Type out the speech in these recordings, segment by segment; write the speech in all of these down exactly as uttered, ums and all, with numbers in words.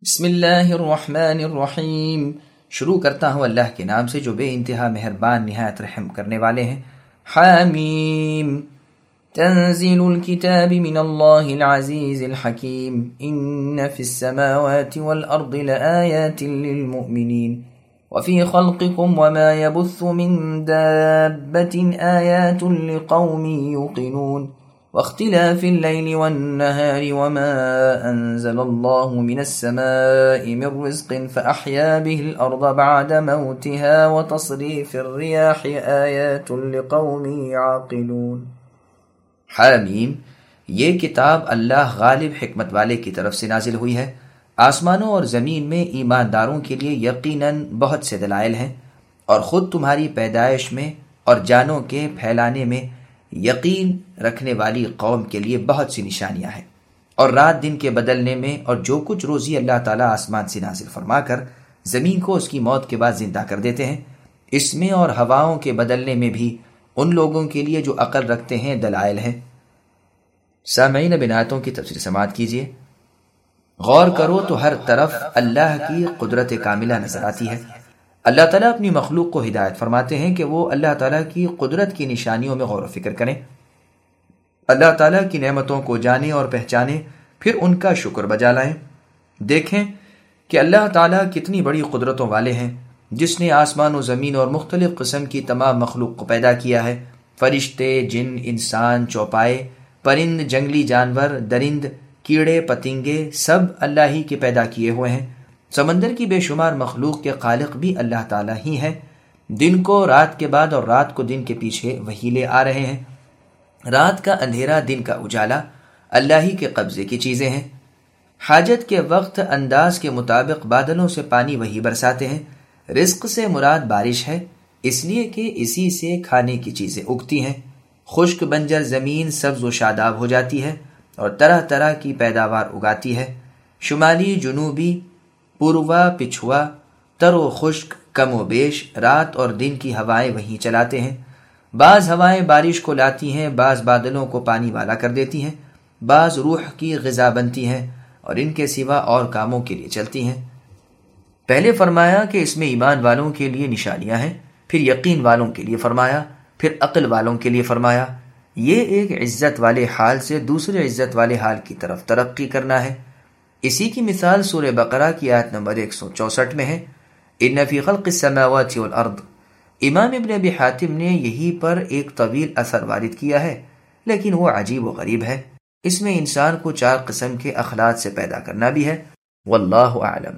بسم اللہ الرحمن الرحیم۔ شروع کرتا ہوں اللہ کے نام سے جو بے انتہا مہربان نہایت رحم کرنے والے ہیں۔ حامیم تنزیل الکتاب من اللہ العزیز الحکیم ان فی السماوات والارض لآیات للمؤمنین وفی خلقکم وما یبث من دابۃ آیات لقوم یوقنون واختلاف اللیل والنہار وما انزل اللہ من السماء من رزق فأحیا به الارض بعد موتها وتصریف الریاح آیات لقوم یعقلون۔ حامیم، یہ کتاب اللہ غالب حکمت والے کی طرف سے نازل ہوئی ہے۔ آسمانوں اور زمین میں ایمانداروں کے لیے یقیناً بہت سے دلائل ہیں، اور خود تمہاری پیدائش میں اور جانوں کے پھیلانے میں یقین رکھنے والی قوم کے لیے بہت سی نشانیاں ہیں، اور رات دن کے بدلنے میں اور جو کچھ روزی اللہ تعالیٰ آسمان سے نازل فرما کر زمین کو اس کی موت کے بعد زندہ کر دیتے ہیں، اس میں اور ہواؤں کے بدلنے میں بھی ان لوگوں کے لیے جو عقل رکھتے ہیں دلائل ہیں۔ سامعین، اب ان آیتوں کی تفسیر سماعت کیجیے۔ غور کرو تو ہر طرف اللہ کی قدرت کاملہ نظر آتی ہے۔ اللہ تعالیٰ اپنی مخلوق کو ہدایت فرماتے ہیں کہ وہ اللہ تعالیٰ کی قدرت کی نشانیوں میں غور و فکر کریں، اللہ تعالیٰ کی نعمتوں کو جانیں اور پہچانیں، پھر ان کا شکر بجا لائیں۔ دیکھیں کہ اللہ تعالیٰ کتنی بڑی قدرتوں والے ہیں، جس نے آسمان و زمین اور مختلف قسم کی تمام مخلوق کو پیدا کیا ہے۔ فرشتے، جن، انسان، چوپائے، پرند، جنگلی جانور، درند، کیڑے پتنگے سب اللہ ہی کے پیدا کیے ہوئے ہیں۔ سمندر کی بے شمار مخلوق کے خالق بھی اللہ تعالیٰ ہی ہیں۔ دن کو رات کے بعد اور رات کو دن کے پیچھے وہی لے آ رہے ہیں۔ رات کا اندھیرا، دن کا اجالا اللہ ہی کے قبضے کی چیزیں ہیں۔ حاجت کے وقت انداز کے مطابق بادلوں سے پانی وہی برساتے ہیں۔ رزق سے مراد بارش ہے، اس لیے کہ اسی سے کھانے کی چیزیں اگتی ہیں۔ خشک بنجر زمین سبز و شاداب ہو جاتی ہے اور طرح طرح کی پیداوار اگاتی ہے۔ شمالی، جنوبی، پوروا، پچھوا، تر و خشک، کم و بیش، رات اور دن کی ہوائیں وہیں چلاتے ہیں۔ بعض ہوائیں بارش کو لاتی ہیں، بعض بادلوں کو پانی والا کر دیتی ہیں، بعض روح کی غذا بنتی ہیں اور ان کے سوا اور کاموں کے لیے چلتی ہیں۔ پہلے فرمایا کہ اس میں ایمان والوں کے لیے نشانیاں ہیں، پھر یقین والوں کے لیے فرمایا، پھر عقل والوں کے لیے فرمایا۔ یہ ایک عزت والے حال سے دوسرے عزت والے حال کی طرف ترقی کرنا ہے۔ اسی کی مثال سورہ بقرہ کی آیت نمبر ایک سو چونسٹھ میں ہے، ان فی خلق السماوات والارض۔ امام ابن ابی حاتم نے یہی پر ایک طویل اثر وارد کیا ہے، لیکن وہ عجیب و غریب ہے۔ اس میں انسان کو چار قسم کے اخلاق سے پیدا کرنا بھی ہے۔ واللہ اعلم۔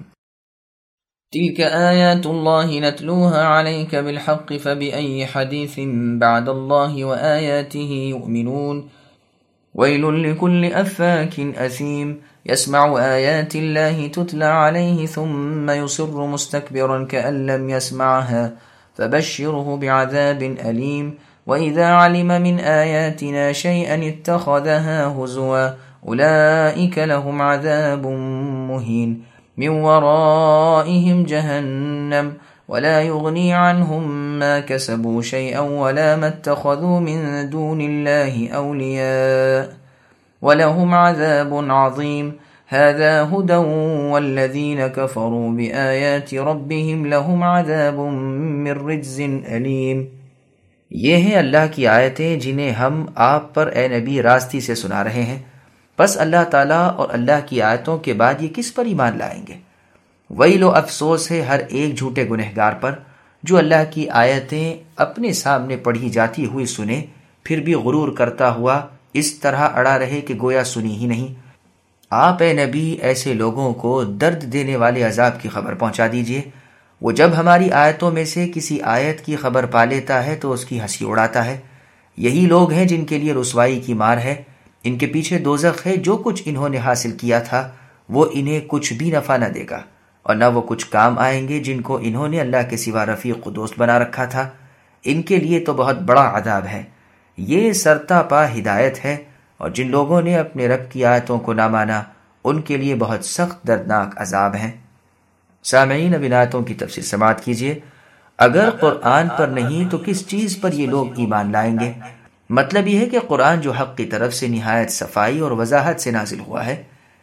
تلك آیات اللہ نتلوها علیک بالحق فبأي حدیث بعد اللہ وآیاته یؤمنون ویل لكل افاک اثیم يسمع آیات اللہ تتلى علیہ ثم يصر مستكبرا كأن لم يسمعها فبشره بعذاب أليم وإذا علم من آياتنا شيئا اتخذها هزوا أولئك لهم عذاب مهين من ورائهم جهنم ولا يغني عنهم ما كسبوا شيئا ولا ما اتخذوا من دون الله أولياء ولهم عذاب عظيم هذا هدى والذين كفروا بآيات ربهم لهم عذاب من رجز أليم۔ یہ ہیں اللہ کی آیتیں جنہیں ہم آپ پر اے نبی راستی سے سنا رہے ہیں، پس اللہ تعالیٰ اور اللہ کی آیتوں کے بعد یہ کس پر ایمان لائیں گے؟ ویل و افسوس ہے ہر ایک جھوٹے گنہگار پر جو اللہ کی آیتیں اپنے سامنے پڑھی جاتی ہوئی سنے، پھر بھی غرور کرتا ہوا اس طرح اڑا رہے کہ گویا سنی ہی نہیں۔ آپ اے نبی ایسے لوگوں کو درد دینے والے عذاب کی خبر پہنچا دیجئے۔ وہ جب ہماری آیتوں میں سے کسی آیت کی خبر پا لیتا ہے تو اس کی ہنسی اڑاتا ہے۔ یہی لوگ ہیں جن کے لیے رسوائی کی مار ہے، ان کے پیچھے دوزخ ہے۔ جو کچھ انہوں نے حاصل کیا تھا وہ انہیں کچھ بھی نفع نہ دے گا، اور نہ وہ کچھ کام آئیں گے جن کو انہوں نے اللہ کے سوا رفیق و دوست بنا رکھا تھا۔ ان کے لیے تو بہت بڑا عذاب ہے۔ یہ سرتا پا ہدایت ہے، اور جن لوگوں نے اپنے رب کی آیتوں کو نہ مانا ان کے لیے بہت سخت دردناک عذاب ہیں۔ سامعین، اب ان آیتوں کی تفسیر سماعت کیجیے۔ اگر قرآن پر نہیں تو کس چیز پر یہ لوگ ایمان لائیں گے؟ مطلب یہ ہے کہ قرآن جو حق کی طرف سے نہایت صفائی اور وضاحت سے نازل ہوا ہے،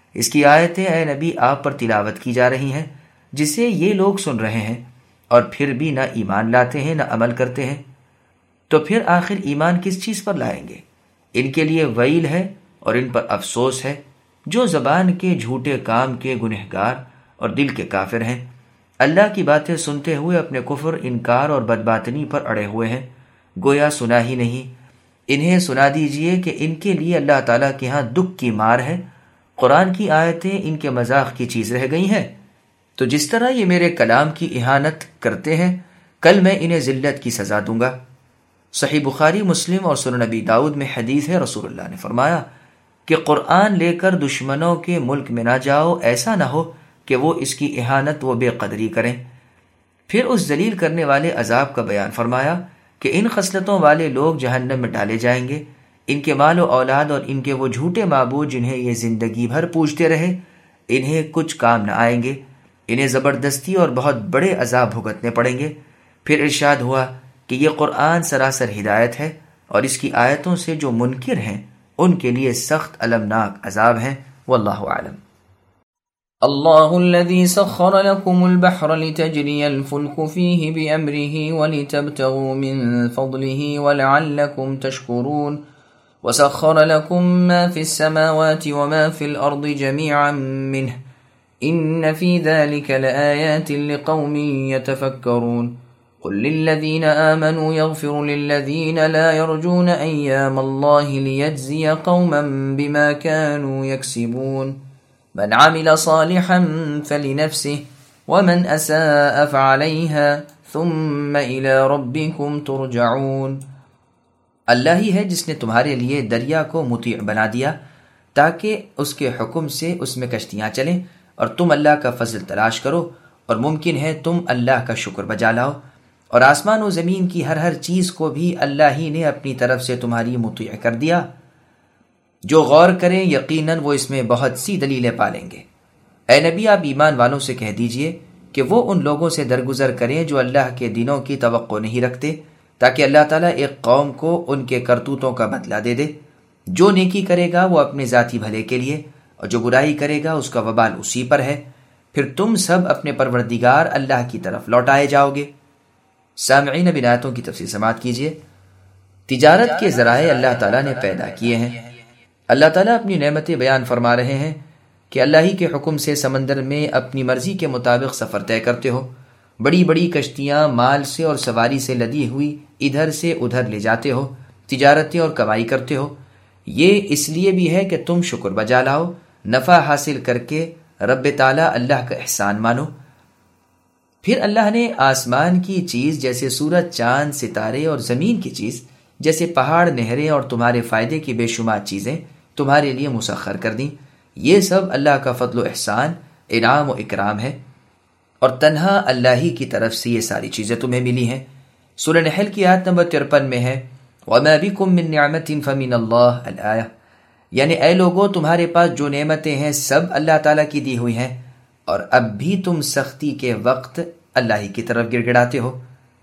اس کی آیتیں اے نبی آپ پر تلاوت کی جا رہی ہیں جسے یہ لوگ سن رہے ہیں اور پھر بھی نہ ایمان لاتے ہیں نہ عمل کرتے ہیں، تو پھر آخر ایمان کس چیز پر لائیں گے؟ ان کے لیے ویل ہے اور ان پر افسوس ہے جو زبان کے جھوٹے کام کے گنہگار اور دل کے کافر ہیں، اللہ کی باتیں سنتے ہوئے اپنے کفر، انکار اور بدباطنی پر اڑے ہوئے ہیں، گویا سنا ہی نہیں۔ انہیں سنا دیجئے کہ ان کے لیے اللہ تعالیٰ کے ہاں دکھ کی مار ہے، قرآن کی آیتیں ان کے مذاق کی چیز رہ گئی ہیں۔ تو جس طرح یہ میرے کلام کی اہانت کرتے ہیں، کل میں انہیں ذلت کی سزا دوں گا۔ صحیح بخاری، مسلم اور سنن نبی داؤد میں حدیث ہے، رسول اللہ نے فرمایا کہ قرآن لے کر دشمنوں کے ملک میں نہ جاؤ، ایسا نہ ہو کہ وہ اس کی اہانت و بے قدری کریں۔ پھر اس ذلیل کرنے والے عذاب کا بیان فرمایا کہ ان خصلتوں والے لوگ جہنم میں ڈالے جائیں گے، ان کے مال و اولاد اور ان کے وہ جھوٹے معبود جنہیں یہ زندگی بھر پوجتے رہے، انہیں کچھ کام نہ آئیں گے، انہیں زبردستی اور بہت بڑے عذاب بھگتنے پڑیں گے۔ پھر ارشاد ہوا کہ یہ قرآن سراسر ہدایت ہے اور اس کی آیتوں سے جو منکر ہیں ان کے لیے سخت المناک عذاب ہیں۔ واللہ اعلم۔ الله الذي سخر لكم البحر لتجري الفلك فيه بأمره ولتبتغوا من فضله ولعلكم تشكرون وسخر لكم ما في السماوات وما في الأرض جميعا منه إن في ذلك لآيات لقوم يتفكرون قل للذين آمنوا يغفروا للذين لا يرجون أيام الله ليجزي قوما بما كانوا يكسبون من عمل صالحا فلنفسه ومن أساء فعليها ثم إلى ربكم ترجعون۔ اللہ ہی ہے جس نے تمہارے لیے دریا کو مطیع بنا دیا تاکہ اس کے حکم سے اس میں کشتیاں چلیں، اور تم اللہ کا فضل تلاش کرو اور ممکن ہے تم اللہ کا شکر بجا لاؤ، اور آسمان و زمین کی ہر ہر چیز کو بھی اللہ ہی نے اپنی طرف سے تمہاری مطیع کر دیا۔ جو غور کریں یقیناً وہ اس میں بہت سی دلیلیں پالیں گے۔ اے نبی، آپ ایمان والوں سے کہہ دیجئے کہ وہ ان لوگوں سے درگزر کریں جو اللہ کے دنوں کی توقع نہیں رکھتے، تاکہ اللہ تعالیٰ ایک قوم کو ان کے کرتوتوں کا بدلہ دے دے۔ جو نیکی کرے گا وہ اپنے ذاتی بھلے کے لیے، اور جو برائی کرے گا اس کا وبال اسی پر ہے، پھر تم سب اپنے پروردگار اللہ کی طرف لوٹائے جاؤ گے۔ سامعین، اب آیتوں کی تفصیل سماعت کیجئے۔ تجارت کے ذرائع اللہ تعالیٰ نے پیدا کیے ہیں۔ اللہ تعالیٰ اپنی نعمتیں بیان فرما رہے ہیں کہ اللہ ہی کے حکم سے سمندر میں اپنی مرضی کے مطابق سفر طے کرتے ہو، بڑی بڑی کشتیاں مال سے اور سواری سے لدی ہوئی ادھر سے ادھر لے جاتے ہو، تجارتیں اور کمائی کرتے ہو۔ یہ اس لیے بھی ہے کہ تم شکر بجا لاؤ، نفع حاصل کر کے رب تعالیٰ اللہ کا احسان مانو۔ پھر اللہ نے آسمان کی چیز جیسے سورج، چاند، ستارے، اور زمین کی چیز جیسے پہاڑ، نہریں اور تمہارے فائدے کی بے شمار چیزیں تمہارے لیے مسخر کر دیں۔ یہ سب اللہ کا فضل و احسان، انعام و اکرام ہے، اور تنہا اللہ ہی کی طرف سے یہ ساری چیزیں تمہیں ملی ہیں۔ سورہ نحل کی آیت نمبر ترپن میں ہے وَمَا بِكُم مِّن نِّعْمَةٍ فَمِنَ اللَّهِ الآیہ، یعنی اے لوگو تمہارے پاس جو نعمتیں ہیں سب اللہ تعالیٰ کی دی ہوئی ہیں، اور اب بھی تم سختی کے وقت اللہ ہی کی طرف گڑ گڑاتے ہو۔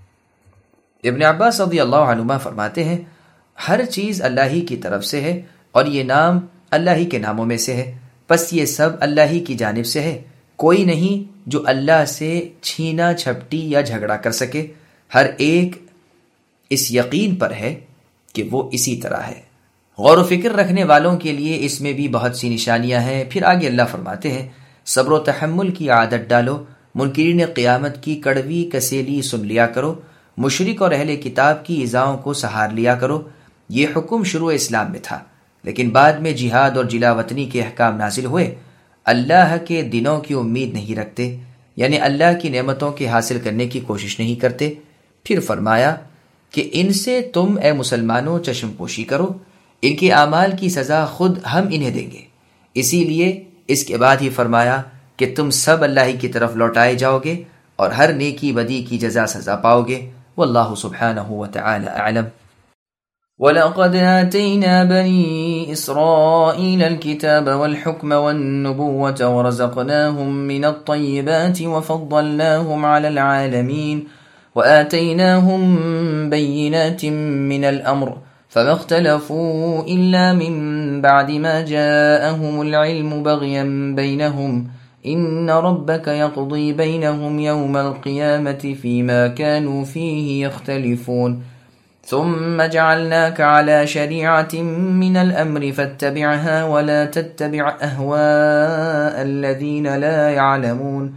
ابن عباس رضی اللہ عنہما فرماتے ہیں ہر چیز اللہ ہی کی طرف سے ہے، اور یہ نام اللہ ہی کے ناموں میں سے ہے، پس یہ سب اللہ ہی کی جانب سے ہے۔ کوئی نہیں جو اللہ سے چھینا چھپٹی یا جھگڑا کر سکے، ہر ایک اس یقین پر ہے کہ وہ اسی طرح ہے۔ غور و فکر رکھنے والوں کے لیے اس میں بھی بہت سی نشانیاں ہیں۔ پھر آگے اللہ فرماتے ہیں صبر و تحمل کی عادت ڈالو، منکرین قیامت کی کڑوی کسیلی سن لیا کرو، مشرک اور اہل کتاب کی ایذاؤں کو سہار لیا کرو۔ یہ حکم شروع اسلام میں تھا، لیکن بعد میں جہاد اور جلا وطنی کے احکام نازل ہوئے۔ اللہ کے دنوں کی امید نہیں رکھتے، یعنی اللہ کی نعمتوں کے حاصل کرنے کی کوشش نہیں کرتے۔ پھر فرمایا کہ ان سے تم اے مسلمانوں چشم پوشی کرو، ان کے اعمال کی سزا خود ہم انہیں دیں گے۔ اسی لیے اس کے بعد ہی فرمایا کہ تم سب اللہ ہی کی طرف لوٹائے جاؤ گے اور ہر نیکی بدی کی جزا سزا پاؤ گے۔ واللہ سبحانہ وتعالی اعلم۔ وَلَقَدْ آتَيْنَا بَنِي إِسْرَائِيلَ الْكِتَابَ وَالْحُكْمَ وَالنُّبُوَّةَ وَرَزَقْنَاهُمْ مِنَ الطَّيِّبَاتِ وَفَضَّلْنَاهُمْ عَلَى الْعَالَمِينَ وَآتَيْنَاهُمْ بَيِّنَاتٍ مِنَ الْأَمْرِ فما اختلفوا إلا من بعد ما جاءهم العلم بغيا بينهم إن ربك يقضي بينهم يوم القيامة فيما كانوا فيه يختلفون ثم جعلناك على شريعة من الأمر فاتبعها ولا تتبع أهواء الذين لا يعلمون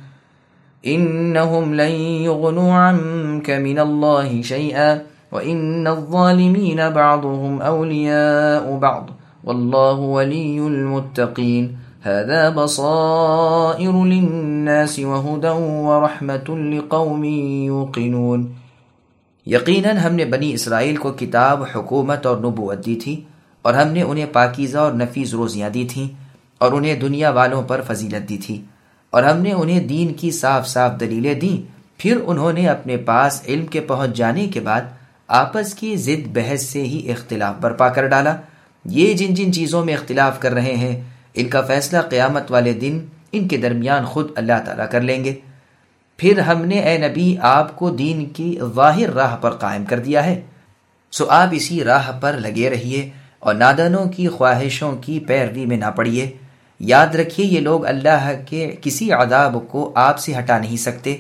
إنهم لن يغنوا عنك من الله شيئا وإن الظالمين بعضهم أولياء بعض والله ولي المتقين هذا بصائر للناس وهدى ورحمة لقوم يوقنون۔ یقیناً ہم نے بنی اسرائیل کو کتاب، حکومت اور نبوت دی تھی، اور ہم نے انہیں پاکیزہ اور نفیس روزیاں دی تھیں، اور انہیں دنیا والوں پر فضیلت دی تھی، اور ہم نے انہیں دین کی صاف صاف دلیلیں دیں۔ پھر انہوں نے اپنے پاس علم کے پہنچ جانے کے بعد آپس کی ضد بحث سے ہی اختلاف برپا کر ڈالا۔ یہ جن جن چیزوں میں اختلاف کر رہے ہیں، ان کا فیصلہ قیامت والے دن ان کے درمیان خود اللہ تعالیٰ کر لیں گے۔ پھر ہم نے اے نبی آپ کو دین کی ظاہر راہ پر قائم کر دیا ہے، سو آپ اسی راہ پر لگے رہیے اور نادانوں کی خواہشوں کی پیروی میں نہ پڑیے۔ یاد رکھیے یہ لوگ اللہ کے کسی عذاب کو آپ سے ہٹا نہیں سکتے۔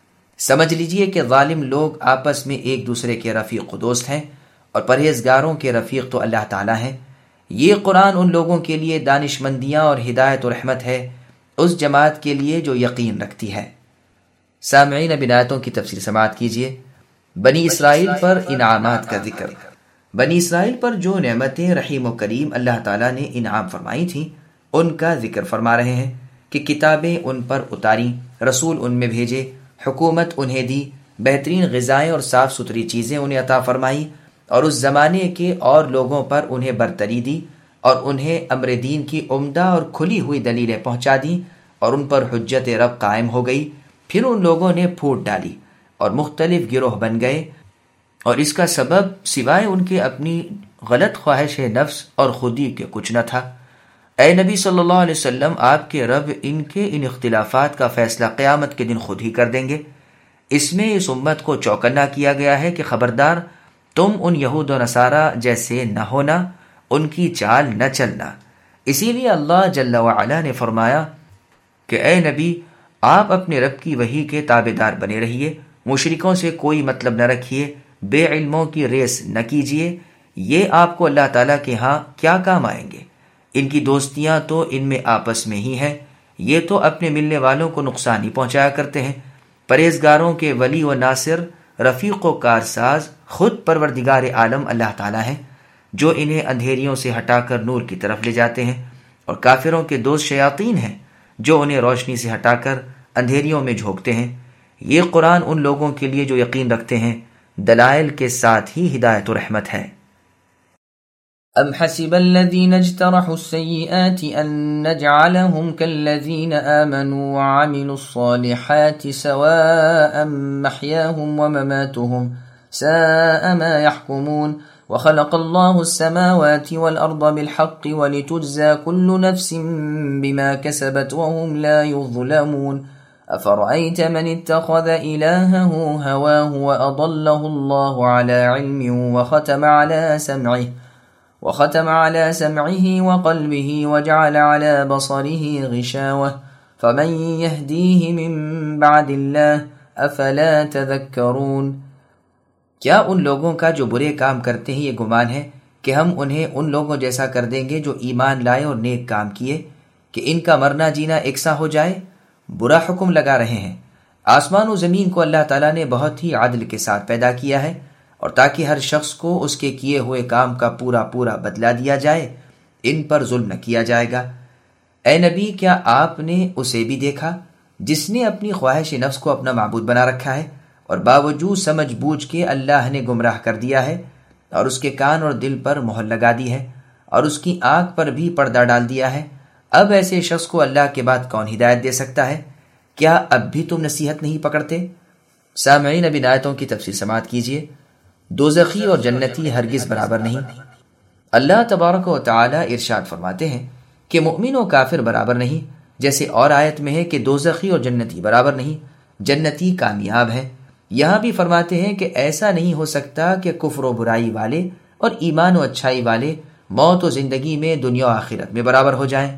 سمجھ لیجئے کہ ظالم لوگ آپس میں ایک دوسرے کے رفیق و دوست ہیں، اور پرہیزگاروں کے رفیق تو اللہ تعالیٰ ہیں۔ یہ قرآن ان لوگوں کے لیے دانش مندیاں اور ہدایت و رحمت ہے، اس جماعت کے لیے جو یقین رکھتی ہے۔ سامعین، اب آیتوں کی تفسیر سماعت کیجیے۔ بنی اسرائیل پر انعامات کا ذکر۔ بنی اسرائیل پر جو نعمتیں رحیم و کریم اللہ تعالیٰ نے انعام فرمائی تھیں، ان کا ذکر فرما رہے ہیں کہ کتابیں ان پر اتاری، رسول ان میں بھیجے، حکومت انہیں دی، بہترین غذائیں اور صاف ستھری چیزیں انہیں عطا فرمائی، اور اس زمانے کے اور لوگوں پر انہیں برتری دی، اور انہیں امر دین کی عمدہ اور کھلی ہوئی دلیلیں پہنچا دیں، اور ان پر حجت رب قائم ہو گئی۔ پھر ان لوگوں نے پھوٹ ڈالی اور مختلف گروہ بن گئے، اور اس کا سبب سوائے ان کے اپنی غلط خواہش نفس اور خودی کے کچھ نہ تھا۔ اے نبی صلی اللہ علیہ وسلم، آپ کے رب ان کے ان اختلافات کا فیصلہ قیامت کے دن خود ہی کر دیں گے۔ اس میں اس امت کو چوکنا کیا گیا ہے کہ خبردار تم ان یہود و نصارہ جیسے نہ ہونا، ان کی چال نہ چلنا۔ اسی لیے اللہ جل وعلا نے فرمایا کہ اے نبی، آپ اپنے رب کی وحی کے تابع دار بنے رہیے، مشرکوں سے کوئی مطلب نہ رکھیے، بے علموں کی ریس نہ کیجیے، یہ آپ کو اللہ تعالیٰ کے ہاں کیا کام آئیں گے؟ ان کی دوستیاں تو ان میں آپس میں ہی ہیں، یہ تو اپنے ملنے والوں کو نقصان ہی پہنچایا کرتے ہیں۔ پرہیزگاروں کے ولی و ناصر، رفیق و کارساز خود پروردگار عالم اللہ تعالیٰ ہیں، جو انہیں اندھیریوں سے ہٹا کر نور کی طرف لے جاتے ہیں، اور کافروں کے دوست شیاطین ہیں، جو انہیں روشنی سے ہٹا کر اندھیریوں میں جھونکتے ہیں۔ یہ قرآن ان لوگوں کے لیے جو یقین رکھتے ہیں دلائل کے ساتھ ہی ہدایت و رحمت ہے۔ ام حسب الذين اجترحوا السيئات ان نجعلهم كالذين آمنوا وعملوا الصالحات سواء محياهم ومماتهم ساء ما يحكمون وخلق الله السماوات والأرض بالحق ولتجزى كل نفس بما كسبت وهم لا يظلمون أفرأيت من اتخذ إلهه هواه وأضله الله على علم وختم على سمعه وختم على سمعه وقلبه وجعل على بصره غشاوة فمن يهديه من بعد الله أفلا تذكرون۔ کیا ان لوگوں کا جو برے کام کرتے ہیں یہ گمان ہے کہ ہم انہیں ان لوگوں جیسا کر دیں گے جو ایمان لائے اور نیک کام کیے، کہ ان کا مرنا جینا یکساں ہو جائے؟ برا حکم لگا رہے ہیں۔ آسمان و زمین کو اللہ تعالیٰ نے بہت ہی عدل کے ساتھ پیدا کیا ہے، اور تاکہ ہر شخص کو اس کے کیے ہوئے کام کا پورا پورا بدلہ دیا جائے، ان پر ظلم نہ کیا جائے گا۔ اے نبی، کیا آپ نے اسے بھی دیکھا جس نے اپنی خواہش نفس کو اپنا معبود بنا رکھا ہے، اور باوجود سمجھ بوجھ کے اللہ نے گمراہ کر دیا ہے، اور اس کے کان اور دل پر مہر لگا دی ہے، اور اس کی آنکھ پر بھی پردہ ڈال دیا ہے؟ اب ایسے شخص کو اللہ کے بعد کون ہدایت دے سکتا ہے؟ کیا اب بھی تم نصیحت نہیں پکڑتے؟ سامعین، اب ان آیتوں کی تفسیر سماعت کیجیے۔ دوزخی اور جنتی ہرگز برابر نہیں۔ اللہ تبارک و تعالی ارشاد فرماتے ہیں کہ مومن و کافر برابر نہیں، جیسے اور آیت میں ہے کہ دوزخی اور جنتی برابر نہیں، جنتی کامیاب ہے۔ یہاں بھی فرماتے ہیں کہ ایسا نہیں ہو سکتا کہ کفر و برائی والے اور ایمان و اچھائی والے موت و زندگی میں دنیا و آخرت میں برابر ہو جائیں۔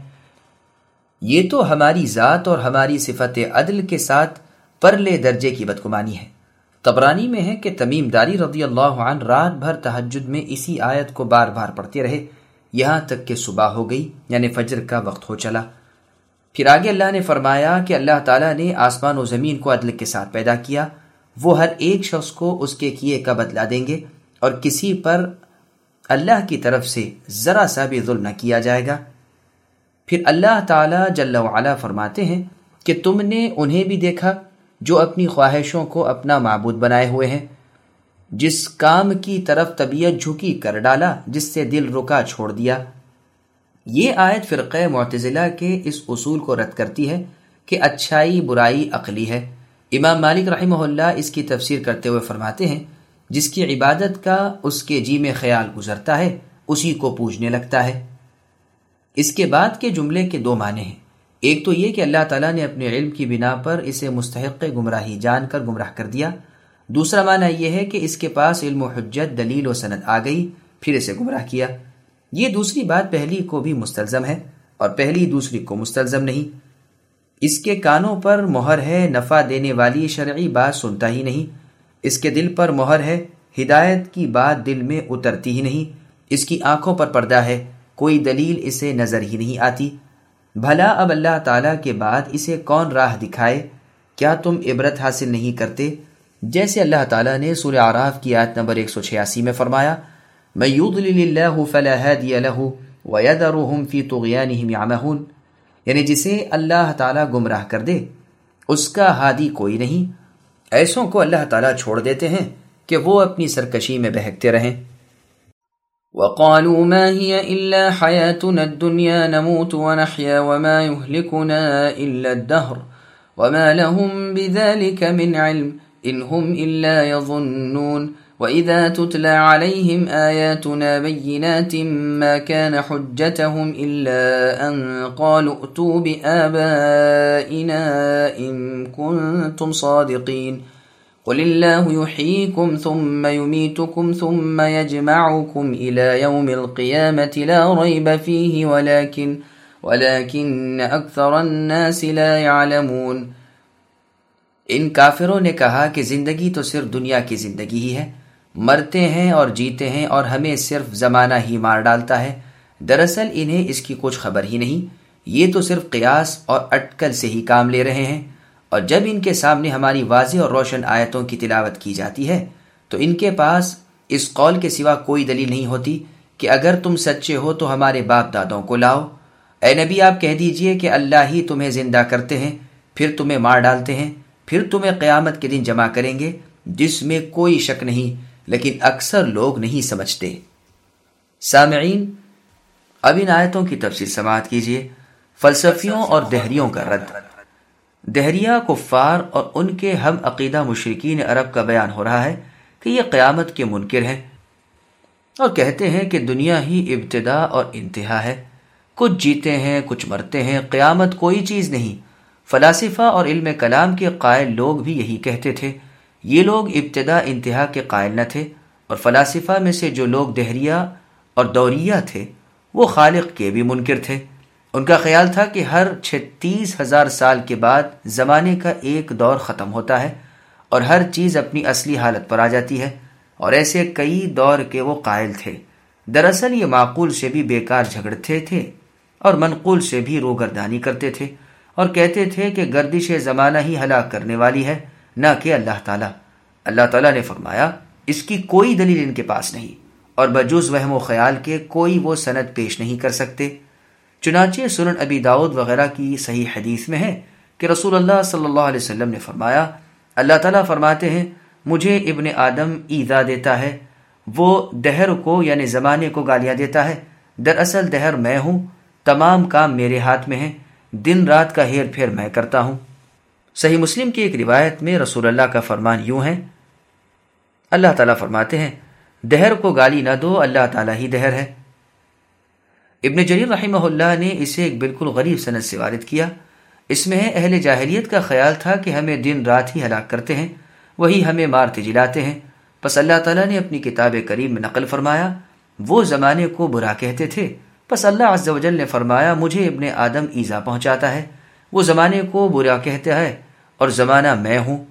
یہ تو ہماری ذات اور ہماری صفت عدل کے ساتھ پرلے درجے کی بدگمانی ہے۔ طبرانی میں ہے کہ تمیم داری رضی اللہ عنہ رات بھر تہجد میں اسی آیت کو بار بار پڑھتے رہے یہاں تک کہ صبح ہو گئی، یعنی فجر کا وقت ہو چلا۔ پھر آگے اللہ نے فرمایا کہ اللہ تعالیٰ نے آسمان و زمین کو عدل کے ساتھ پیدا کیا، وہ ہر ایک شخص کو اس کے کیے کا بدلہ دیں گے، اور کسی پر اللہ کی طرف سے ذرا سا بھی ظلم نہ کیا جائے گا۔ پھر اللہ تعالیٰ جل وعلا فرماتے ہیں کہ تم نے انہیں بھی دیکھا جو اپنی خواہشوں کو اپنا معبود بنائے ہوئے ہیں، جس کام کی طرف طبیعت جھکی کر ڈالا، جس سے دل رکا چھوڑ دیا۔ یہ آیت فرقہ معتزلہ کے اس اصول کو رد کرتی ہے کہ اچھائی برائی عقلی ہے۔ امام مالک رحمہ اللہ اس کی تفسیر کرتے ہوئے فرماتے ہیں، جس کی عبادت کا اس کے جی میں خیال گزرتا ہے اسی کو پوجنے لگتا ہے۔ اس کے بعد کے جملے کے دو معنی ہیں، ایک تو یہ کہ اللہ تعالیٰ نے اپنے علم کی بنا پر اسے مستحق گمراہی جان کر گمراہ کر دیا، دوسرا معنی یہ ہے کہ اس کے پاس علم و حجت دلیل و سند آ گئی پھر اسے گمراہ کیا۔ یہ دوسری بات پہلی کو بھی مستلزم ہے اور پہلی دوسری کو مستلزم نہیں۔ اس کے کانوں پر مہر ہے، نفع دینے والی شرعی بات سنتا ہی نہیں، اس کے دل پر مہر ہے، ہدایت کی بات دل میں اترتی ہی نہیں، اس کی آنکھوں پر پردہ ہے، کوئی دلیل اسے نظر ہی نہیں آتی۔ بھلا اب اللہ تعالیٰ کے بعد اسے کون راہ دکھائے؟ کیا تم عبرت حاصل نہیں کرتے؟ جیسے اللہ تعالیٰ نے سورہ اعراف کی آیت نمبر ایک سو چھیاسی میں فرمایا، مَن یضلل اللہ فلا ہادی لہ ویذرہم فی طغیانہم یعمہون، یعنی جسے اللہ تعالیٰ گمراہ کر دے اس کا ہادی کوئی نہیں، ایسوں کو اللہ تعالیٰ چھوڑ دیتے ہیں کہ وہ اپنی سرکشی میں بہکتے رہیں۔ وقالوا ما هي إلا حياتنا الدنيا نموت ونحيا وما يهلكنا إلا الدهر وما لهم بذلك من علم إن هم إلا يظنون وإذا تتلى عليهم آياتنا بينات ما كان حجتهم إلا أن قالوا ائتوا بآبائنا إن كنتم صادقين قل الله يحييكم ثم يميتكم ثم يجمعكم إلى يوم القيامة لا ريب فيه ولكن ولكن أكثر الناس لا يعلمون۔ ان کافروں نے کہا کہ زندگی تو صرف دنیا کی زندگی ہی ہے، مرتے ہیں اور جیتے ہیں اور ہمیں صرف زمانہ ہی مار ڈالتا ہے، دراصل انہیں اس کی کچھ خبر ہی نہیں، یہ تو صرف قیاس اور اٹکل سے ہی کام لے رہے ہیں، اور جب ان کے سامنے ہماری واضح اور روشن آیتوں کی تلاوت کی جاتی ہے تو ان کے پاس اس قول کے سوا کوئی دلیل نہیں ہوتی کہ اگر تم سچے ہو تو ہمارے باپ دادوں کو لاؤ۔ اے نبی آپ کہہ دیجئے کہ اللہ ہی تمہیں زندہ کرتے ہیں، پھر تمہیں مار ڈالتے ہیں، پھر تمہیں قیامت کے دن جمع کریں گے، جس میں کوئی شک نہیں، لیکن اکثر لوگ نہیں سمجھتے۔ سامعین، اب ان آیتوں کی تفصیل سماعت کیجیے۔ فلسفیوں اور دہریوں کا رد۔ دہریہ کفار اور ان کے ہم عقیدہ مشرکین عرب کا بیان ہو رہا ہے کہ یہ قیامت کے منکر ہیں اور کہتے ہیں کہ دنیا ہی ابتدا اور انتہا ہے، کچھ جیتے ہیں کچھ مرتے ہیں، قیامت کوئی چیز نہیں۔ فلاسفہ اور علم کلام کے قائل لوگ بھی یہی کہتے تھے۔ یہ لوگ ابتدا انتہا کے قائل نہ تھے، اور فلاسفہ میں سے جو لوگ دہریہ اور دوریہ تھے وہ خالق کے بھی منکر تھے۔ ان کا خیال تھا کہ ہر چھتیس ہزار سال کے بعد زمانے کا ایک دور ختم ہوتا ہے اور ہر چیز اپنی اصلی حالت پر آ جاتی ہے، اور ایسے کئی دور کے وہ قائل تھے۔ دراصل یہ معقول سے بھی بیکار جھگڑتے تھے اور منقول سے بھی روگردانی کرتے تھے، اور کہتے تھے کہ گردش زمانہ ہی ہلاک کرنے والی ہے، نہ کہ اللہ تعالیٰ۔ اللہ تعالیٰ نے فرمایا اس کی کوئی دلیل ان کے پاس نہیں، اور بجز وہم و خیال کے کوئی وہ سند پیش نہیں کر سکتے۔ چنانچہ سنن ابی داؤد وغیرہ کی صحیح حدیث میں ہے کہ رسول اللہ صلی اللہ علیہ وسلم نے فرمایا، اللہ تعالیٰ فرماتے ہیں مجھے ابن آدم ایذا دیتا ہے، وہ دہر کو یعنی زمانے کو گالیاں دیتا ہے، دراصل دہر میں ہوں، تمام کام میرے ہاتھ میں ہیں، دن رات کا ہیر پھیر میں کرتا ہوں۔ صحیح مسلم کی ایک روایت میں رسول اللہ کا فرمان یوں ہے، اللہ تعالیٰ فرماتے ہیں دہر کو گالی نہ دو، اللہ تعالیٰ ہی دہر ہے۔ ابن جریر رحمہ اللہ نے اسے ایک بالکل غریب سند سے وارد کیا۔ اس میں ہے اہل جاہلیت کا خیال تھا کہ ہمیں دن رات ہی ہلاک کرتے ہیں، وہی ہمیں مارتے جلاتے ہیں، پس اللہ تعالیٰ نے اپنی کتاب کریم میں نقل فرمایا وہ زمانے کو برا کہتے تھے، پس اللہ عز و جل نے فرمایا مجھے ابن آدم ایذا پہنچاتا ہے، وہ زمانے کو برا کہتا ہے اور زمانہ میں ہوں،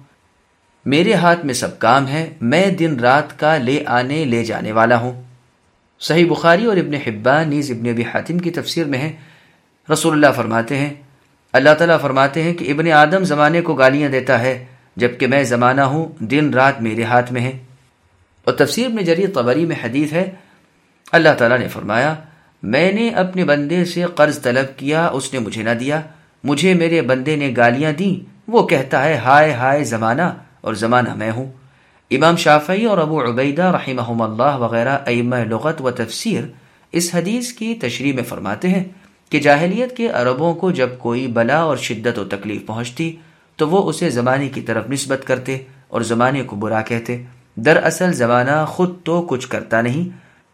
میرے ہاتھ میں سب کام ہے، میں دن رات کا لے آنے لے جانے والا ہوں۔ صحیح بخاری اور ابن حبان نیز ابن ابی حاتم کی تفسیر میں ہے، رسول اللہ فرماتے ہیں، اللہ تعالیٰ فرماتے ہیں کہ ابن آدم زمانے کو گالیاں دیتا ہے جبکہ میں زمانہ ہوں، دن رات میرے ہاتھ میں ہے۔ اور تفسیر ابن جریر طبری میں حدیث ہے، اللہ تعالیٰ نے فرمایا میں نے اپنے بندے سے قرض طلب کیا، اس نے مجھے نہ دیا، مجھے میرے بندے نے گالیاں دیں، وہ کہتا ہے ہائے ہائے زمانہ اور زمانہ میں ہوں۔ امام شافعی اور ابو عبیدہ رحمہم اللہ وغیرہ ائمہ لغت و تفسیر اس حدیث کی تشریح میں فرماتے ہیں کہ جاہلیت کے عربوں کو جب کوئی بلا اور شدت و تکلیف پہنچتی تو وہ اسے زمانے کی طرف نسبت کرتے اور زمانے کو برا کہتے۔ دراصل زمانہ خود تو کچھ کرتا نہیں،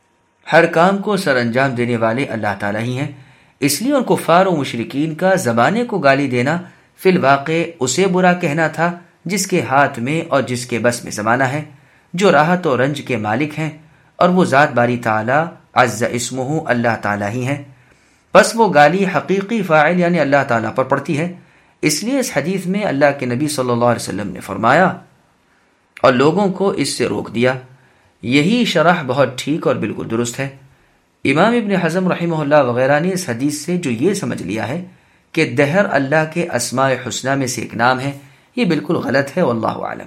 ہر کام کو سر انجام دینے والے اللہ تعالیٰ ہی ہیں، اس لیے ان کفار و مشرکین کا زمانے کو گالی دینا فی الواقع اسے برا کہنا تھا جس کے ہاتھ میں اور جس کے بس میں زمانہ ہے، جو راحت و رنج کے مالک ہیں، اور وہ ذات باری تعالیٰ عز اسمہ اللہ تعالیٰ ہی ہیں۔ بس وہ گالی حقیقی فاعل یعنی اللہ تعالیٰ پر پڑتی ہے، اس لیے اس حدیث میں اللہ کے نبی صلی اللہ علیہ وسلم نے فرمایا اور لوگوں کو اس سے روک دیا۔ یہی شرح بہت ٹھیک اور بالکل درست ہے۔ امام ابن حزم رحمہ اللہ وغیرہ نے اس حدیث سے جو یہ سمجھ لیا ہے کہ دہر اللہ کے اسماء حسنہ میں سے ایک نام ہے، یہ بالکل غلط ہے، واللہ عالم۔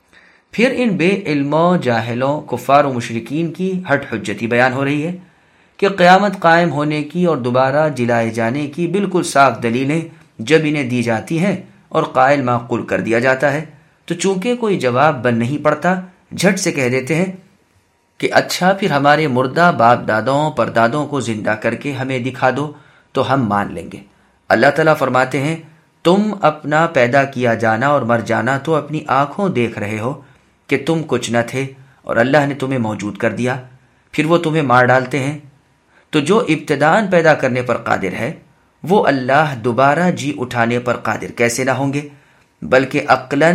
پھر ان بے علموں، جاہلوں، کفار و مشرکین کی ہٹ حجتی بیان ہو رہی ہے کہ قیامت قائم ہونے کی اور دوبارہ جلائے جانے کی بالکل صاف دلیلیں جب انہیں دی جاتی ہیں اور قائل معقول کر دیا جاتا ہے تو چونکہ کوئی جواب بن نہیں پڑتا، جھٹ سے کہہ دیتے ہیں کہ اچھا پھر ہمارے مردہ باپ دادوں پر دادوں کو زندہ کر کے ہمیں دکھا دو تو ہم مان لیں گے۔ اللہ تعالیٰ فرماتے ہیں تم اپنا پیدا کیا جانا اور مر جانا تو اپنی آنکھوں دیکھ رہے ہو کہ تم کچھ نہ تھے اور اللہ نے تمہیں موجود کر دیا، پھر وہ تمہیں مار ڈالتے ہیں۔ تو جو ابتداءً پیدا کرنے پر قادر ہے وہ اللہ دوبارہ جی اٹھانے پر قادر کیسے نہ ہوں گے؟ بلکہ عقلاً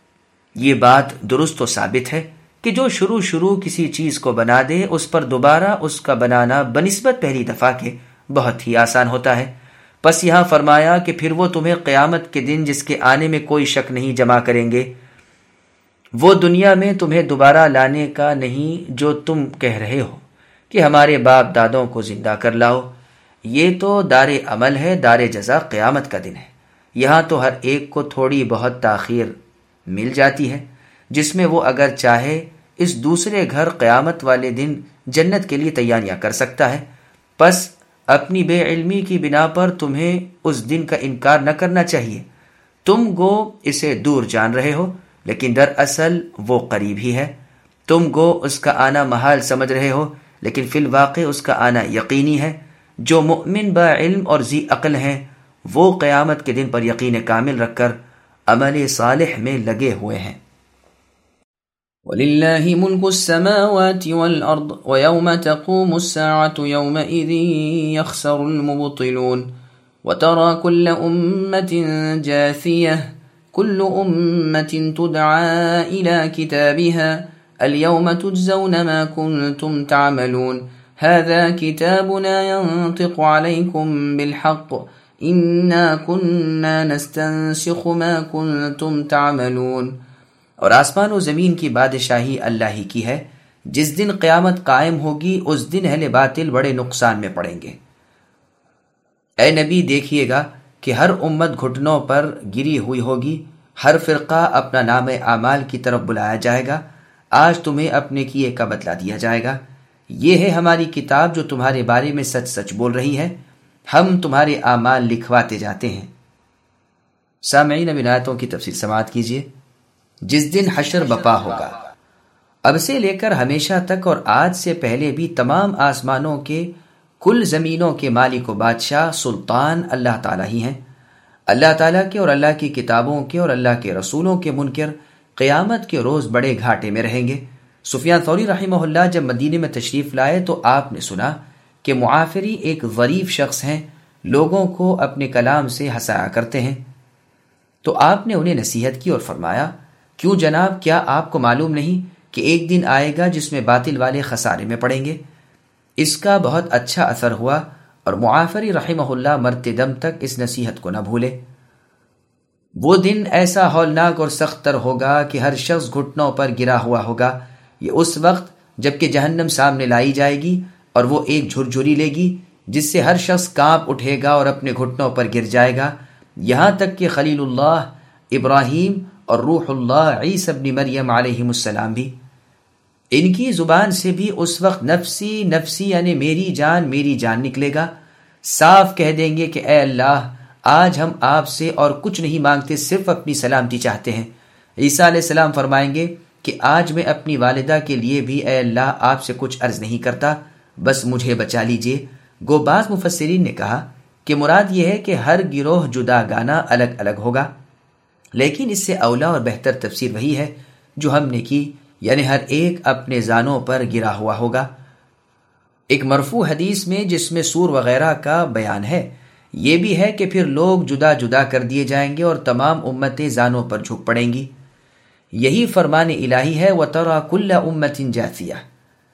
یہ بات درست و ثابت ہے کہ جو شروع شروع کسی چیز کو بنا دے اس پر دوبارہ اس کا بنانا بنسبت پہلی دفعہ کے بہت ہی آسان ہوتا ہے۔ پس یہاں فرمایا کہ پھر وہ تمہیں قیامت کے دن جس کے آنے میں کوئی شک نہیں جمع کریں گے، وہ دنیا میں تمہیں دوبارہ لانے کا نہیں جو تم کہہ رہے ہو کہ ہمارے باپ دادوں کو زندہ کر لاؤ۔ یہ تو دار عمل ہے، دار جزا قیامت کا دن ہے۔ یہاں تو ہر ایک کو تھوڑی بہت تاخیر مل جاتی ہے جس میں وہ اگر چاہے اس دوسرے گھر قیامت والے دن جنت کے لیے تیاریاں کر سکتا ہے۔ پس اپنی بے علمی کی بنا پر تمہیں اس دن کا انکار نہ کرنا چاہیے۔ تم گو اسے دور جان رہے ہو لیکن دراصل وہ قریب ہی ہے۔ تم گو اس کا آنا محال سمجھ رہے ہو لیکن فی الواقع اس کا آنا یقینی ہے۔ جو مؤمن با علم اور ذی عقل ہیں وہ قیامت کے دن پر یقین کامل رکھ کر عمل صالح میں لگے ہوئے ہیں۔ وَلِلَّهِ مُلْكُ السَّمَاوَاتِ وَالْأَرْضِ وَيَوْمَ تَقُومُ السَّاعَةُ يَوْمَئِذٍ يَخْسَرُ الْمُبْطِلُونَ وَتَرَى كُلَّ أُمَّةٍ جَاثِيَةً كُلُّ أُمَّةٍ تُدْعَى إِلَى كِتَابِهَا الْيَوْمَ تُجْزَوْنَ مَا كُنْتُمْ تَعْمَلُونَ هَذَا كِتَابُنَا يَنطِقُ عَلَيْكُمْ بِالْحَقِّ إِنَّا كُنَّا نَسْتَنسِخُ مَا كُنْتُمْ تَعْمَلُونَ۔ اور آسمان و زمین کی بادشاہی اللہ ہی کی ہے، جس دن قیامت قائم ہوگی اس دن اہل باطل بڑے نقصان میں پڑیں گے۔ اے نبی دیکھیے گا کہ ہر امت گھٹنوں پر گری ہوئی ہوگی، ہر فرقہ اپنا نام اعمال کی طرف بلایا جائے گا، آج تمہیں اپنے کیے کا بدلہ دیا جائے گا۔ یہ ہے ہماری کتاب جو تمہارے بارے میں سچ سچ بول رہی ہے، ہم تمہارے اعمال لکھواتے جاتے ہیں۔ سامعین اب ان آیتوں کی تفسیر سماعت کیجیے۔ جس دن حشر بپا ہوگا، اب سے لے کر ہمیشہ تک اور آج سے پہلے بھی تمام آسمانوں کے کل زمینوں کے مالک و بادشاہ سلطان اللہ تعالیٰ ہی ہیں۔ اللہ تعالیٰ کے اور اللہ کی کتابوں کے اور اللہ کے رسولوں کے منکر قیامت کے روز بڑے گھاٹے میں رہیں گے۔ سفیان ثوری رحمہ اللہ جب مدینے میں تشریف لائے تو آپ نے سنا کہ معافری ایک ظریف شخص ہیں، لوگوں کو اپنے کلام سے ہنسایا کرتے ہیں۔ تو آپ نے انہیں نصیحت کی اور فرمایا، کیوں جناب، کیا آپ کو معلوم نہیں کہ ایک دن آئے گا جس میں باطل والے خسارے میں پڑیں گے؟ اس کا بہت اچھا اثر ہوا اور معافری رحمہ اللہ مرتے دم تک اس نصیحت کو نہ بھولے۔ وہ دن ایسا ہولناک اور سخت تر ہوگا کہ ہر شخص گھٹنوں پر گرا ہوا ہوگا۔ یہ اس وقت جب کہ جہنم سامنے لائی جائے گی اور وہ ایک جھرجھری لے گی جس سے ہر شخص کانپ اٹھے گا اور اپنے گھٹنوں پر گر جائے گا، یہاں تک کہ خلیل اللہ ابراہیم اور روح اللہ عیسی ابن مریم علیہ السلام بھی۔ ان کی زبان سے بھی اس وقت نفسی نفسی یعنی میری جان میری جان نکلے گا۔ صاف کہہ دیں گے کہ اے اللہ، آج ہم آپ سے اور کچھ نہیں مانگتے، صرف اپنی سلامتی چاہتے ہیں۔ عیسیٰ علیہ السلام فرمائیں گے کہ آج میں اپنی والدہ کے لیے بھی اے اللہ آپ سے کچھ عرض نہیں کرتا، بس مجھے بچا لیجئے۔ گو بعض مفسرین نے کہا کہ مراد یہ ہے کہ ہر گروہ جدا گانا الگ الگ ہوگا، لیکن اس سے اولا اور بہتر تفسیر وہی ہے جو ہم نے کی، یعنی ہر ایک اپنے زانوں پر گرا ہوا ہوگا۔ ایک مرفوع حدیث میں جس میں سور وغیرہ کا بیان ہے، یہ بھی ہے کہ پھر لوگ جدا جدا کر دیے جائیں گے اور تمام امتیں زانوں پر جھک پڑیں گی۔ یہی فرمان الہی ہے وَتَرَى كُلَّ أُمَّةٍ جَاثِيَةٍ،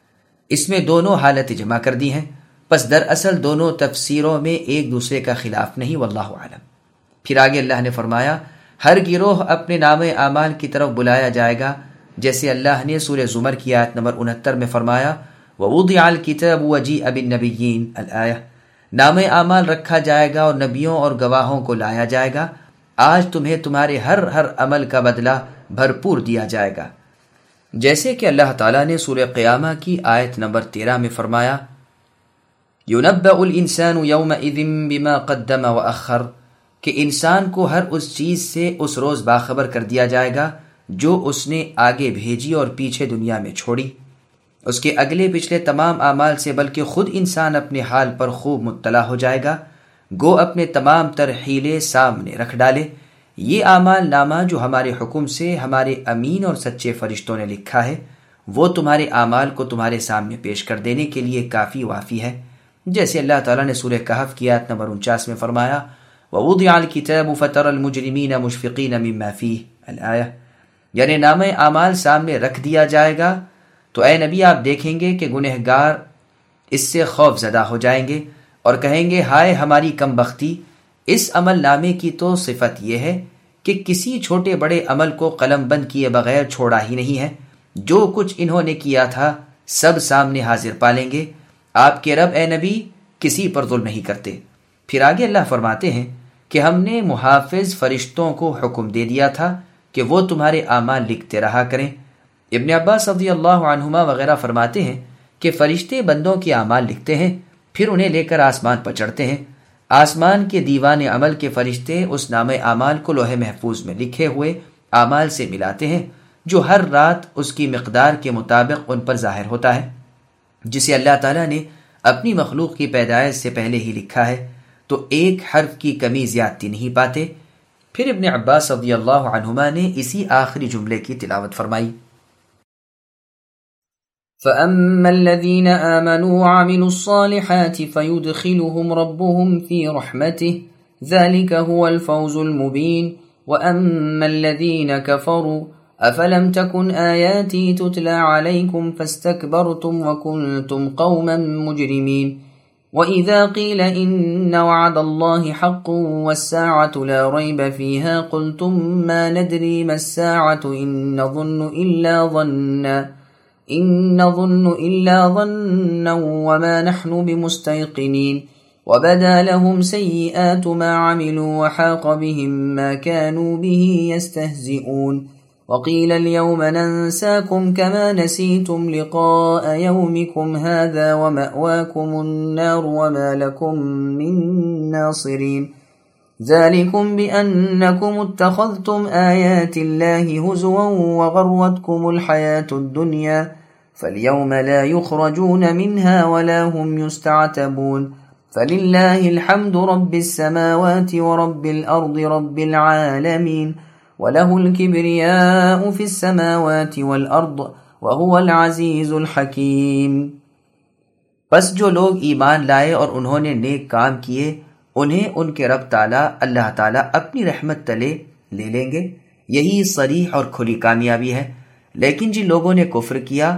اس میں دونوں حالتیں جمع کر دی ہیں، پس دراصل دونوں تفسیروں میں ایک دوسرے کا خلاف نہیں، واللہ عالم۔ پھر آگے اللہ نے فرمایا ہر گروہ اپنے نام اعمال کی طرف بلایا جائے گا، جیسے اللہ نے سورہ زمر کی آیت نمبر انہتر میں فرمایا وَوُضِعَ الْكِتَابُ وَجِيءَ بِالنَّبِيِّينَ الآیہ، نام اعمال رکھا جائے گا اور نبیوں اور گواہوں کو لایا جائے گا، آج تمہیں تمہارے ہر ہر عمل کا بدلہ بھرپور دیا جائے گا۔ جیسے کہ اللہ تعالیٰ نے سورہ قیامہ کی آیت نمبر تیرہ میں فرمایا يُنَبَّأُ الْإِنسَانُ يَوْمَئِذٍ بِمَا قَدَّمَ وَأَخَّرَ، کہ انسان کو ہر اس چیز سے اس روز باخبر کر دیا جائے گا جو اس نے آگے بھیجی اور پیچھے دنیا میں چھوڑی، اس کے اگلے پچھلے تمام اعمال سے، بلکہ خود انسان اپنے حال پر خوب مطلع ہو جائے گا، گو اپنے تمام تر حیلے سامنے رکھ ڈالے۔ یہ اعمال نامہ جو ہمارے حکم سے ہمارے امین اور سچے فرشتوں نے لکھا ہے، وہ تمہارے اعمال کو تمہارے سامنے پیش کر دینے کے لیے کافی وافی ہے، جیسے اللہ تعالیٰ نے سورہ کہف کی آیت نمبر انچاس میں فرمایا وَوُضِعَ الْكِتَابُ فَتَرَى الْمُجْرِمِينَ مُشْفِقِينَ مِمَّا فِيهِ الآیہ، یعنی نام اعمال سامنے رکھ دیا جائے گا تو اے نبی آپ دیکھیں گے کہ گنہگار اس سے خوف زدہ ہو جائیں گے اور کہیں گے ہائے ہماری کم بختی۔ اس عمل نامے کی تو صفت یہ ہے کہ کسی چھوٹے بڑے عمل کو قلم بند کیے بغیر چھوڑا ہی نہیں ہے، جو کچھ انہوں نے کیا تھا سب سامنے حاضر پالیں گے۔ آپ کے رب اے نبی کسی پر ظلم نہیں کرتے۔ پھر آگے اللہ فرماتے ہیں کہ ہم نے محافظ فرشتوں کو حکم دے دیا تھا کہ وہ تمہارے اعمال لکھتے رہا کریں۔ ابن عباس رضی اللہ عنہما وغیرہ فرماتے ہیں کہ فرشتے بندوں کے اعمال لکھتے ہیں، پھر انہیں لے کر آسمان پر چڑھتے ہیں۔ آسمان کے دیوان عمل کے فرشتے اس نام اعمال کو لوح محفوظ میں لکھے ہوئے اعمال سے ملاتے ہیں، جو ہر رات اس کی مقدار کے مطابق ان پر ظاہر ہوتا ہے، جسے اللہ تعالیٰ نے اپنی مخلوق کی پیدائش سے پہلے ہی لکھا ہے، تو ایک حرف کی کمی زیادتی نہیں پاتے۔ پھر ابن عباس رضی اللہ عنہما نے اسی آخری جملے کی تلاوت فرمائی فَأَمَّا الَّذِينَ آمَنُوا وَعَمِلُوا الصَّالِحَاتِ فَيُدْخِلُهُمْ رَبُّهُمْ فِي رَحْمَتِهِ ذَلِكَ هُوَ الْفَوْزُ الْمُبِينُ وَأَمَّا الَّذِينَ كَفَرُوا أَفَلَمْ تَكُنْ آيَاتِي تُتْلَى عَلَيْكُمْ فَاسْتَكْبَرْتُمْ وَكُنْتُمْ قَوْمًا مُجْرِمِينَ وَإِذَا قِيلَ إِنَّ وَعْدَ اللَّهِ حَقٌّ وَالسَّاعَةُ لَا رَيْبَ فِيهَا قُلْتُمْ مَا نَدْرِي مَا السَّاعَةُ إِن نَظُنُّ إِلَّا ظَنًّا إِن نَظُنُّ إِلَّا ظَنًّا وَمَا نَحْنُ بِمُسْتَيْقِنِينَ وَبَدَا لَهُمْ سَيِّئَاتُ مَا عَمِلُوا وَحَاقَ بِهِم مَّا كَانُوا بِهِ يَسْتَهْزِئُونَ وَقِيلَ الْيَوْمَ نَنسَاكُمْ كَمَا نَسِيتُمْ لِقَاءَ يَوْمِكُمْ هَذَا وَمَأْوَاكُمُ النَّارُ وَمَا لَكُمْ مِن نَّاصِرِينَ ذَلِكُمْ بِأَنَّكُمُ اتَّخَذْتُمْ آيَاتِ اللَّهِ هُزُوًا وَغَرَّتْكُمُ الْحَيَاةُ الدُّنْيَا فَالْيَوْمَ لَا يُخْرَجُونَ مِنْهَا وَلَا هُمْ يُسْتَعْتَبُونَ فَلِلَّهِ الْحَمْدُ رَبِّ السَّمَاوَاتِ وَرَبِّ الْأَرْضِ رَبِّ الْعَالَمِينَ وَلَهُ الْكِبْرِيَاءُ فِي السَّمَاوَاتِ وَالْأَرْضِ وَهُوَ الْعَزِيزُ الْحَكِيمُ۔ پس جو لوگ ایمان لائے اور انہوں نے نیک کام کیے، انہیں ان کے رب تعالیٰ اللہ تعالیٰ اپنی رحمت تلے لے لیں گے، یہی صریح اور کھلی کامیابی ہے۔ لیکن جن لوگوں نے کفر کیا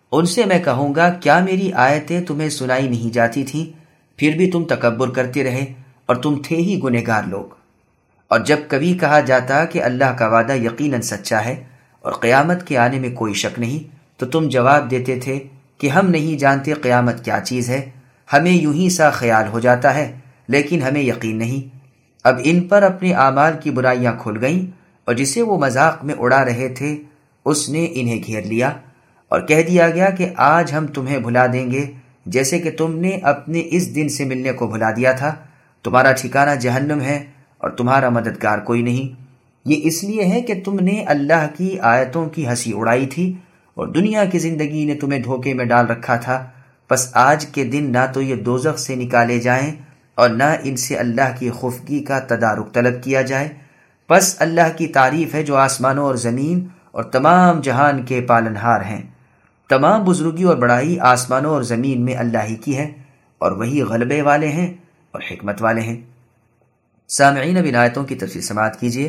ان سے میں کہوں گا کیا میری آیتیں تمہیں سنائی نہیں جاتی تھیں؟ پھر بھی تم تکبر کرتے رہے اور تم تھے ہی گنہگار لوگ۔ اور جب کبھی کہا جاتا کہ اللہ کا وعدہ یقیناً سچا ہے اور قیامت کے آنے میں کوئی شک نہیں، تو تم جواب دیتے تھے کہ ہم نہیں جانتے قیامت کیا چیز ہے، ہمیں یوں ہی سا خیال ہو جاتا ہے لیکن ہمیں یقین نہیں۔ اب ان پر اپنے اعمال کی برائیاں کھل گئیں، اور جسے وہ مذاق میں اڑا رہے تھے اس نے انہیں گھیر لیا، اور کہہ دیا گیا کہ آج ہم تمہیں بھلا دیں گے جیسے کہ تم نے اپنے اس دن سے ملنے کو بھلا دیا تھا، تمہارا ٹھکانہ جہنم ہے اور تمہارا مددگار کوئی نہیں۔ یہ اس لیے ہے کہ تم نے اللہ کی آیتوں کی ہنسی اڑائی تھی اور دنیا کی زندگی نے تمہیں دھوکے میں ڈال رکھا تھا، پس آج کے دن نہ تو یہ دوزخ سے نکالے جائیں اور نہ ان سے اللہ کی خفگی کا تدارک طلب کیا جائے۔ پس اللہ کی تعریف ہے جو آسمانوں اور زمین اور تمام جہان کے پالنہار ہیں۔ تمام بزرگی اور بڑائی آسمانوں اور زمین میں اللہ ہی کی ہے، اور وہی غلبے والے ہیں اور حکمت والے ہیں۔ سامعین، اب ان آیتوں کی تفصیل سماعت کیجیے۔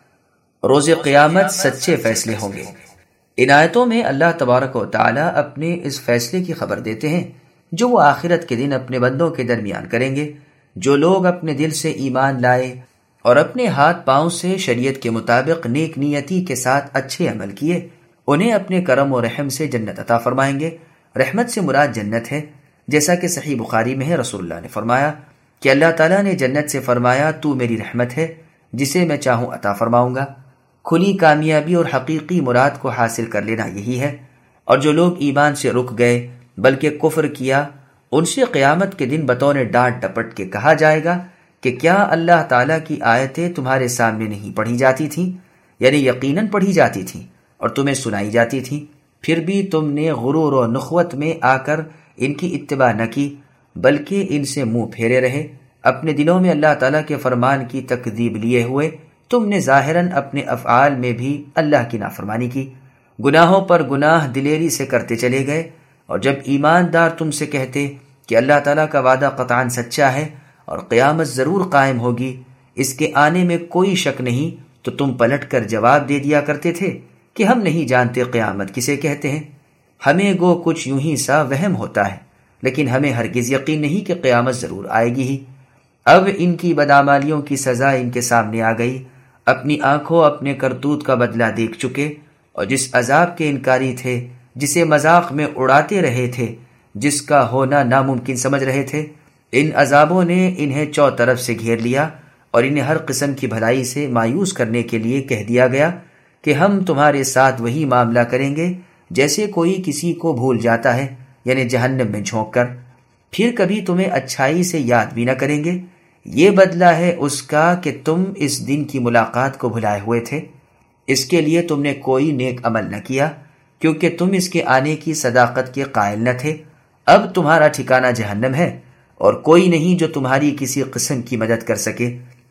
روز قیامت سچے فیصلے ہوں گے۔ ان آیتوں میں اللہ تبارک و تعالی اپنے اس فیصلے کی خبر دیتے ہیں جو وہ آخرت کے دن اپنے بندوں کے درمیان کریں گے۔ جو لوگ اپنے دل سے ایمان لائے اور اپنے ہاتھ پاؤں سے شریعت کے مطابق نیک نیتی کے ساتھ اچھے عمل کیے، انہیں اپنے کرم و رحم سے جنت عطا فرمائیں گے۔ رحمت سے مراد جنت ہے، جیسا کہ صحیح بخاری میں ہے، رسول اللہ نے فرمایا کہ اللہ تعالیٰ نے جنت سے فرمایا تو میری رحمت ہے، جسے میں چاہوں عطا فرماؤں گا۔ کھلی کامیابی اور حقیقی مراد کو حاصل کر لینا یہی ہے۔ اور جو لوگ ایمان سے رک گئے بلکہ کفر کیا، ان سے قیامت کے دن بطور ڈانٹ ڈپٹ کے کہا جائے گا کہ کیا اللہ تعالیٰ کی آیتیں تمہارے سامنے نہیں پڑھی جاتی تھیں؟ یعنی یقیناً پڑھی جاتی تھیں اور تمہیں سنائی جاتی تھیں، پھر بھی تم نے غرور و نخوت میں آ کر ان کی اتباع نہ کی بلکہ ان سے منہ پھیرے رہے۔ اپنے دلوں میں اللہ تعالیٰ کے فرمان کی تکذیب لیے ہوئے تم نے ظاہراً اپنے افعال میں بھی اللہ کی نافرمانی کی، گناہوں پر گناہ دلیری سے کرتے چلے گئے۔ اور جب ایماندار تم سے کہتے کہ اللہ تعالیٰ کا وعدہ قطعاً سچا ہے اور قیامت ضرور قائم ہوگی، اس کے آنے میں کوئی شک نہیں، تو تم پلٹ کر جواب دے دیا کرتے تھے کہ ہم نہیں جانتے قیامت کسے کہتے ہیں، ہمیں گو کچھ یوں ہی سا وہم ہوتا ہے، لیکن ہمیں ہرگز یقین نہیں کہ قیامت ضرور آئے گی ہی۔ اب ان کی بدعمالیوں کی سزا ان کے سامنے آ گئی، اپنی آنکھوں اپنے کرتوت کا بدلہ دیکھ چکے، اور جس عذاب کے انکاری تھے، جسے مذاق میں اڑاتے رہے تھے، جس کا ہونا ناممکن سمجھ رہے تھے، ان عذابوں نے انہیں چو طرف سے گھیر لیا، اور انہیں ہر قسم کی بھلائی سے مایوس کرنے کے لیے کہہ دیا گیا کہ ہم تمہارے ساتھ وہی معاملہ کریں گے جیسے کوئی کسی کو بھول جاتا ہے، یعنی جہنم میں جھونک کر، پھر کبھی تمہیں اچھائی سے یاد بھی نہ کریں گے۔ یہ بدلہ ہے اس کا کہ تم اس دن کی ملاقات کو بھلائے ہوئے تھے، اس کے لیے تم نے کوئی نیک عمل نہ کیا کیونکہ تم اس کے آنے کی صداقت کے قائل نہ تھے۔ اب تمہارا ٹھکانہ جہنم ہے اور کوئی نہیں جو تمہاری کسی قسم کی مدد کر سکے۔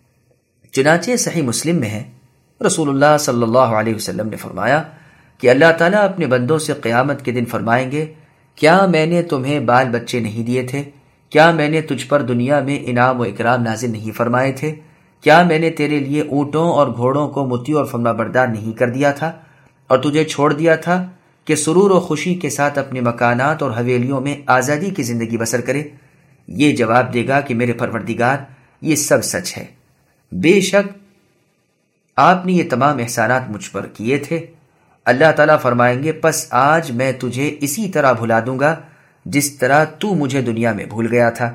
چنانچہ صحیح مسلم میں ہے، رسول اللہ صلی اللہ علیہ وسلم نے فرمایا کہ اللہ تعالیٰ اپنے بندوں سے قیامت کے دن فرمائیں گے، کیا میں نے تمہیں بال بچے نہیں دیے تھے؟ کیا میں نے تجھ پر دنیا میں انعام و اکرام نازل نہیں فرمائے تھے؟ کیا میں نے تیرے لیے اونٹوں اور گھوڑوں کو مطیع اور فرما بردار نہیں کر دیا تھا اور تجھے چھوڑ دیا تھا کہ سرور و خوشی کے ساتھ اپنے مکانات اور حویلیوں میں آزادی کی زندگی بسر کرے؟ یہ جواب دے گا کہ میرے پروردگار، یہ سب سچ ہے، بے شک آپ نے یہ تمام احسانات مجھ پر کیے تھے۔ اللہ تعالیٰ فرمائیں گے، پس آج میں تجھے اسی طرح بھلا دوں گا جس طرح تو مجھے دنیا میں بھول گیا تھا۔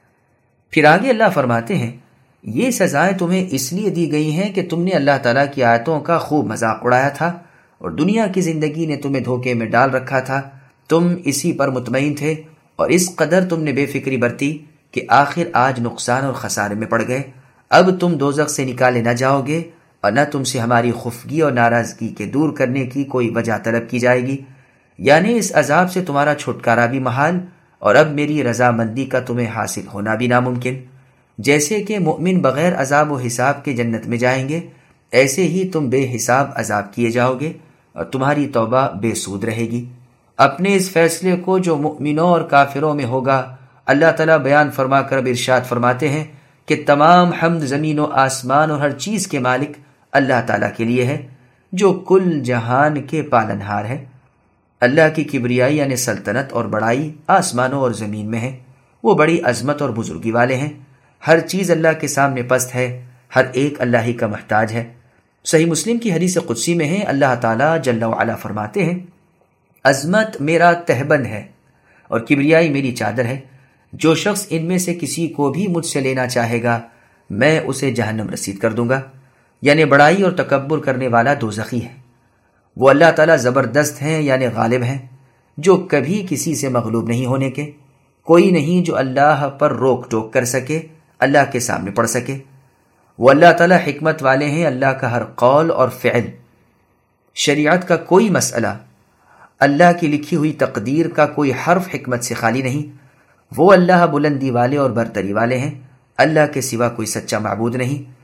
پھر آگے اللہ فرماتے ہیں، یہ سزائیں تمہیں اس لیے دی گئی ہیں کہ تم نے اللہ تعالیٰ کی آیتوں کا خوب مذاق اڑایا تھا اور دنیا کی زندگی نے تمہیں دھوکے میں ڈال رکھا تھا، تم اسی پر مطمئن تھے اور اس قدر تم نے بے فکری برتی کہ آخر آج نقصان اور خسارے میں پڑ گئے۔ اب تم دوزخ سے نکالے نہ جاؤ گے اور نہ تم سے ہماری خفگی اور ناراضگی کے دور کرنے کی کوئی وجہ طلب کی جائے گی، یعنی اس عذاب سے تمہارا چھٹکارا بھی محال اور اب میری رضامندی کا تمہیں حاصل ہونا بھی ناممکن۔ جیسے کہ مؤمن بغیر عذاب و حساب کے جنت میں جائیں گے، ایسے ہی تم بے حساب عذاب کیے جاؤ گے اور تمہاری توبہ بے سود رہے گی۔ اپنے اس فیصلے کو جو مؤمنوں اور کافروں میں ہوگا اللہ تعالیٰ بیان فرما کر اب ارشاد فرماتے ہیں کہ تمام حمد زمین و آسمان اور ہر چیز کے مالک اللہ تعالیٰ کے لیے ہے جو کل جہان کے پالنہار ہے۔ اللہ کی کبریائی یعنی سلطنت اور بڑائی آسمانوں اور زمین میں ہے، وہ بڑی عظمت اور بزرگی والے ہیں، ہر چیز اللہ کے سامنے پست ہے، ہر ایک اللہ ہی کا محتاج ہے۔ صحیح مسلم کی حدیث قدسی میں ہے، اللہ تعالیٰ جل وعلا فرماتے ہیں، عظمت میرا تہبند ہے اور کبریائی میری چادر ہے، جو شخص ان میں سے کسی کو بھی مجھ سے لینا چاہے گا میں اسے جہنم رسید کر دوں گا۔ یعنی بڑائی اور تکبر کرنے والا دوزخی ہے۔ وہ اللہ تعالیٰ زبردست ہیں یعنی غالب ہیں، جو کبھی کسی سے مغلوب نہیں ہونے کے، کوئی نہیں جو اللہ پر روک ٹوک کر سکے، اللہ کے سامنے پڑ سکے۔ وہ اللہ تعالیٰ حکمت والے ہیں، اللہ کا ہر قول اور فعل، شریعت کا کوئی مسئلہ، اللہ کی لکھی ہوئی تقدیر کا کوئی حرف حکمت سے خالی نہیں۔ وہ اللہ بلندی والے اور برتری والے ہیں، اللہ کے سوا کوئی سچا معبود نہیں۔